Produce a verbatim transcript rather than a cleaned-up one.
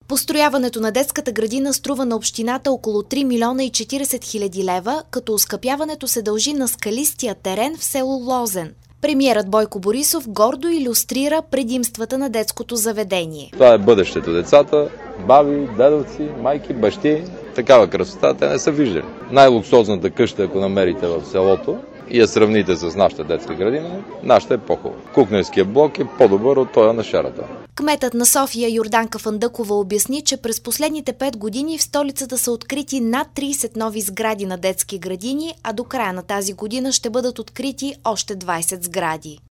Построяването на детската градина струва на общината около три милиона и четиридесет хиляди лева, като оскъпяването се дължи на скалистия терен в село Лозен. Премиерът Бойко Борисов гордо илюстрира предимствата на детското заведение. Това е бъдещето. Децата, баби, дедовци, майки, бащи. Такава красота те не са виждали. Най-луксозната къща, ако намерите в селото и я сравните с нашата детска градина, нашата е по-хубава. Кухненският блок е по-добър от този на Шератон. Кметът на София Йорданка Фандъкова обясни, че през последните пет години в столицата са открити над тридесет нови сгради на детски градини, а до края на тази година ще бъдат открити още двадесет сгради.